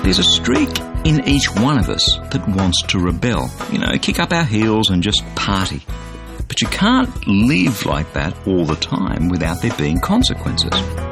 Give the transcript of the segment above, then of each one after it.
There's a streak in each one of us that wants to rebel, kick up our heels and just party. But you can't live like that all the time without there being consequences.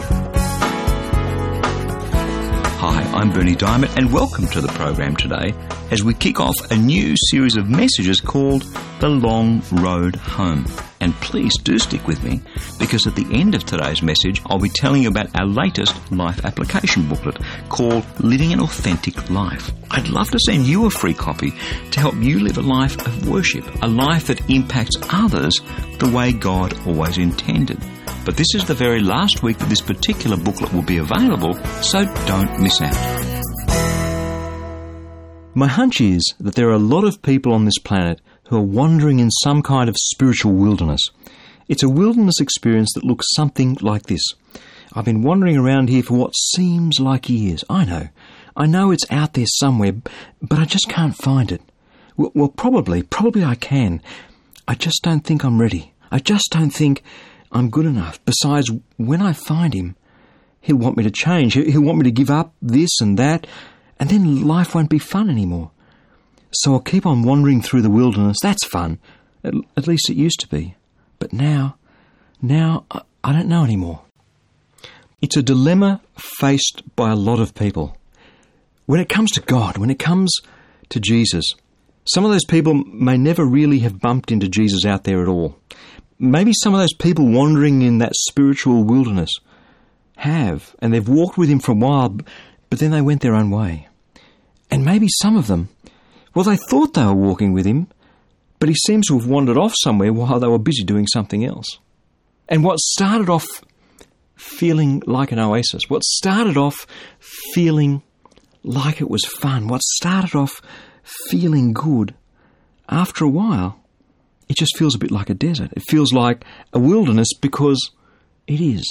Hi, I'm Bernie Diamond and welcome to the program today as we kick off a new series of messages called The Long Road Home. And please do stick with me because at the end of today's message I'll be telling you about our latest life application booklet called Living an Authentic Life. I'd love to send you a free copy to help you live a life of worship, a life that impacts others the way God always intended. But this is the very last week that this particular booklet will be available, so don't miss out. My hunch is that there are a lot of people on this planet who are wandering in some kind of spiritual wilderness. It's a wilderness experience that looks something like this. I've been wandering around here for what seems like years. I know it's out there somewhere, but I just can't find it. Well, probably I can. I just don't think I'm ready. I just don't think I'm good enough. Besides, when I find him, he'll want me to change. He'll want me to give up this and that, and then life won't be fun anymore. So I'll keep on wandering through the wilderness. That's fun. At least it used to be. But now I don't know anymore. It's a dilemma faced by a lot of people. When it comes to God, when it comes to Jesus, some of those people may never really have bumped into Jesus out there at all. Maybe some of those people wandering in that spiritual wilderness have, and they've walked with him for a while, but then they went their own way. And maybe some of them, well, they thought they were walking with him, but he seems to have wandered off somewhere while they were busy doing something else. And what started off feeling like an oasis, what started off feeling like it was fun, what started off feeling good, after a while, it just feels a bit like a desert. It feels like a wilderness because it is.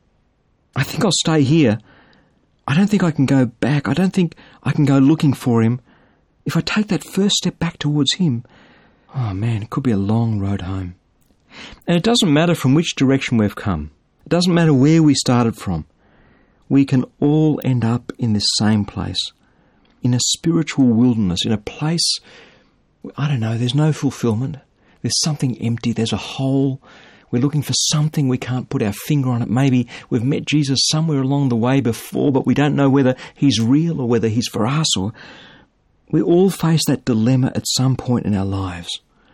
I think I'll stay here. I don't think I can go back. I don't think I can go looking for him. If I take that first step back towards him, oh man, it could be a long road home. And it doesn't matter from which direction we've come. It doesn't matter where we started from. We can all end up in this same place, in a spiritual wilderness, in a place, I don't know, there's no fulfillment. There's something empty. There's a hole. We're looking for something. We can't put our finger on it. Maybe we've met Jesus somewhere along the way before, but we don't know whether he's real or whether he's for us. Or we all face that dilemma at some point in our lives.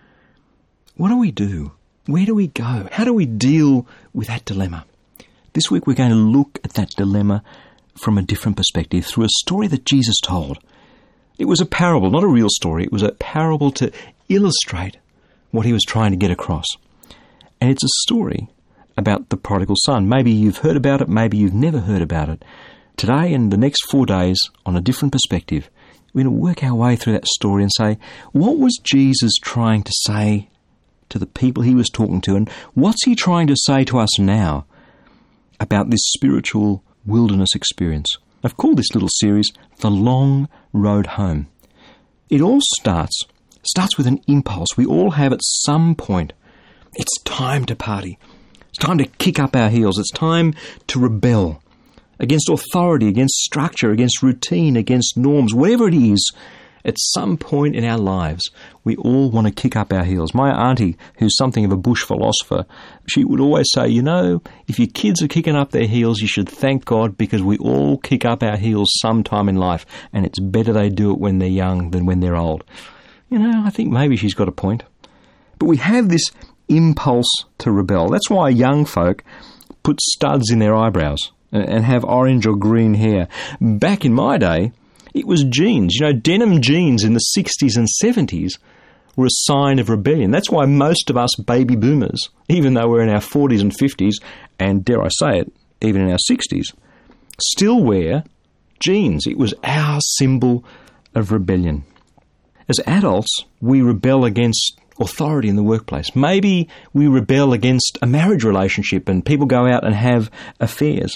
What do we do? Where do we go? How do we deal with that dilemma? This week we're going to look at that dilemma from a different perspective through a story that Jesus told. It was a parable, not a real story. It was a parable to illustrate what he was trying to get across. And it's a story about the prodigal son. Maybe you've heard about it, maybe you've never heard about it. Today and the next 4 days, on a different perspective, we're going to work our way through that story and say, what was Jesus trying to say to the people he was talking to, and what's he trying to say to us now about this spiritual wilderness experience? I've called this little series The Long Road Home. It all starts with an impulse we all have at some point. It's time to party. It's time to kick up our heels. It's time to rebel against authority, against structure, against routine, against norms, whatever it is. At some point in our lives, we all want to kick up our heels. My auntie, who's something of a bush philosopher, she would always say, if your kids are kicking up their heels, you should thank God because we all kick up our heels sometime in life, and it's better they do it when they're young than when they're old. I think maybe she's got a point. But we have this impulse to rebel. That's why young folk put studs in their eyebrows and have orange or green hair. Back in my day, it was jeans. Denim jeans in the 60s and 70s were a sign of rebellion. That's why most of us baby boomers, even though we're in our 40s and 50s, and dare I say it, even in our 60s, still wear jeans. It was our symbol of rebellion. As adults, we rebel against authority in the workplace. Maybe we rebel against a marriage relationship and people go out and have affairs.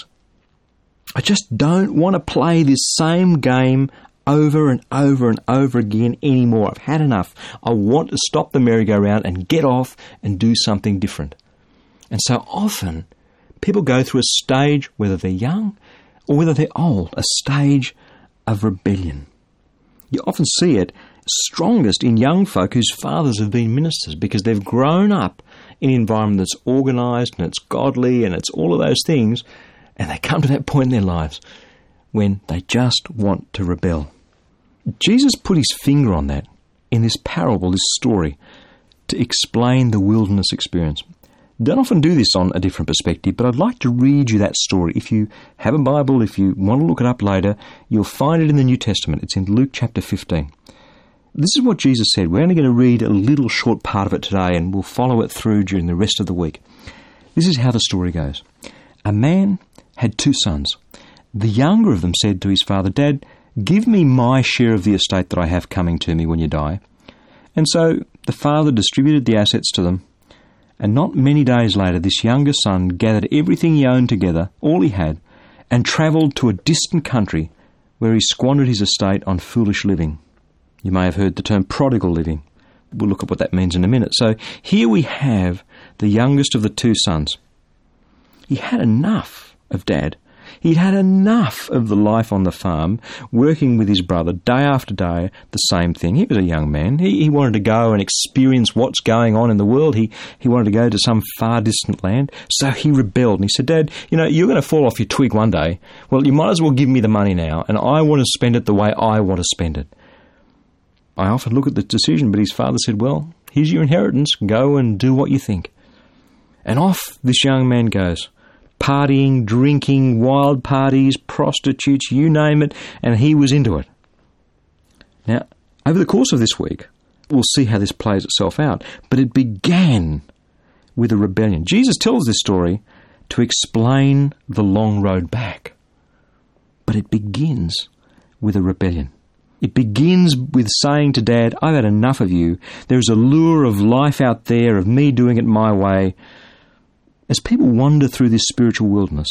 I just don't want to play this same game over and over and over again anymore. I've had enough. I want to stop the merry-go-round and get off and do something different. And so often, people go through a stage, whether they're young or whether they're old, a stage of rebellion. You often see it strongest in young folk whose fathers have been ministers because they've grown up in an environment that's organised and it's godly and it's all of those things, and they come to that point in their lives when they just want to rebel. Jesus put his finger on that in this parable, this story, to explain the wilderness experience. Don't often do this on a different perspective, but I'd like to read you that story. If you have a Bible, if you want to look it up later, you'll find it in the New Testament. It's in Luke chapter 15. This is what Jesus said. We're only going to read a little short part of it today, and we'll follow it through during the rest of the week. This is how the story goes. A man had 2 sons. The younger of them said to his father, "Dad, give me my share of the estate that I have coming to me when you die." And so the father distributed the assets to them. And not many days later, this younger son gathered everything he owned together, all he had, and travelled to a distant country where he squandered his estate on foolish living. You may have heard the term prodigal living. We'll look at what that means in a minute. So here we have the youngest of the 2 sons. He had enough of Dad. He'd had enough of the life on the farm, working with his brother day after day, the same thing. He was a young man. He wanted to go and experience what's going on in the world. He wanted to go to some far distant land. So he rebelled and he said, "Dad, you're going to fall off your twig one day. Well, you might as well give me the money now, and I want to spend it the way I want to spend it." I often look at the decision, but his father said, "Well, here's your inheritance. Go and do what you think." And off this young man goes. Partying, drinking, wild parties, prostitutes, you name it, and he was into it. Now, over the course of this week, we'll see how this plays itself out, but it began with a rebellion. Jesus tells this story to explain the long road back, but it begins with a rebellion. It begins with saying to Dad, "I've had enough of you. There's a lure of life out there, of me doing it my way." As people wander through this spiritual wilderness,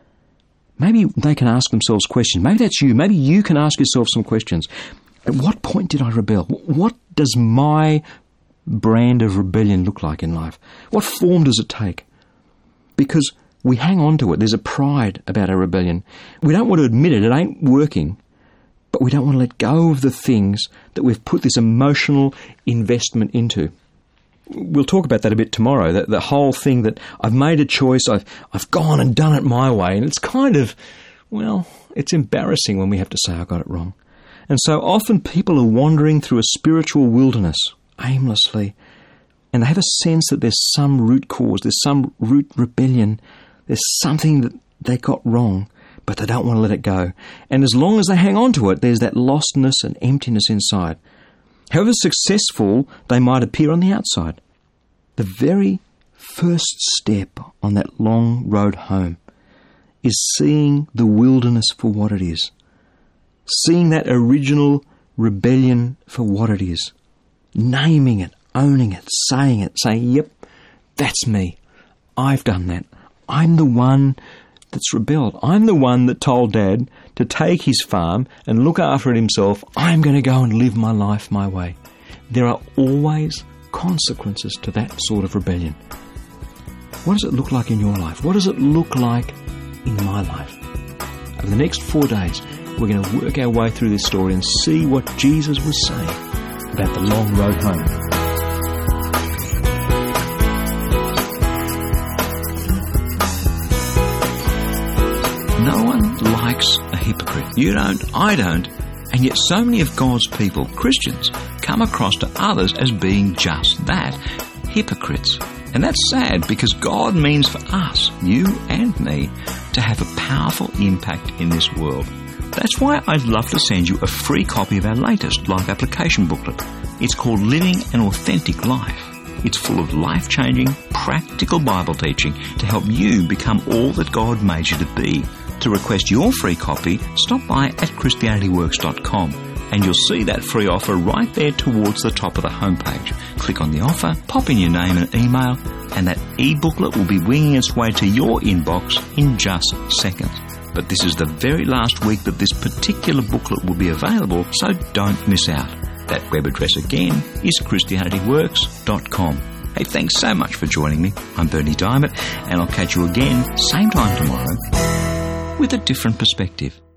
maybe they can ask themselves questions. Maybe that's you. Maybe you can ask yourself some questions. At what point did I rebel? What does my brand of rebellion look like in life? What form does it take? Because we hang on to it. There's a pride about our rebellion. We don't want to admit it. It ain't working. But we don't want to let go of the things that we've put this emotional investment into. We'll talk about that a bit tomorrow, the whole thing that I've made a choice, I've gone and done it my way, and it's kind of, it's embarrassing when we have to say I got it wrong. And so often people are wandering through a spiritual wilderness aimlessly, and they have a sense that there's some root cause, there's some root rebellion, there's something that they got wrong, but they don't want to let it go. And as long as they hang on to it, there's that lostness and emptiness inside. However successful they might appear on the outside, the very first step on that long road home is seeing the wilderness for what it is. Seeing that original rebellion for what it is. Naming it, owning it, saying, yep, that's me. I've done that. I'm the one that's rebelled. I'm the one that told Dad to take his farm and look after it himself. I'm going to go and live my life my way. There are always consequences to that sort of rebellion. What does it look like in your life? What does it look like in my life? Over the next 4 days, we're going to work our way through this story and see what Jesus was saying about the long road home. No one likes a hypocrite. You don't, I don't, and yet so many of God's people, Christians, come across to others as being just that, hypocrites. And that's sad because God means for us, you and me, to have a powerful impact in this world. That's why I'd love to send you a free copy of our latest life application booklet. It's called Living an Authentic Life. It's full of life-changing, practical Bible teaching to help you become all that God made you to be. To request your free copy, stop by at ChristianityWorks.com and you'll see that free offer right there towards the top of the homepage. Click on the offer, pop in your name and email, and that e-booklet will be winging its way to your inbox in just seconds. But this is the very last week that this particular booklet will be available, so don't miss out. That web address again is ChristianityWorks.com. Hey, thanks so much for joining me. I'm Bernie Diamond, and I'll catch you again, same time tomorrow, with a different perspective.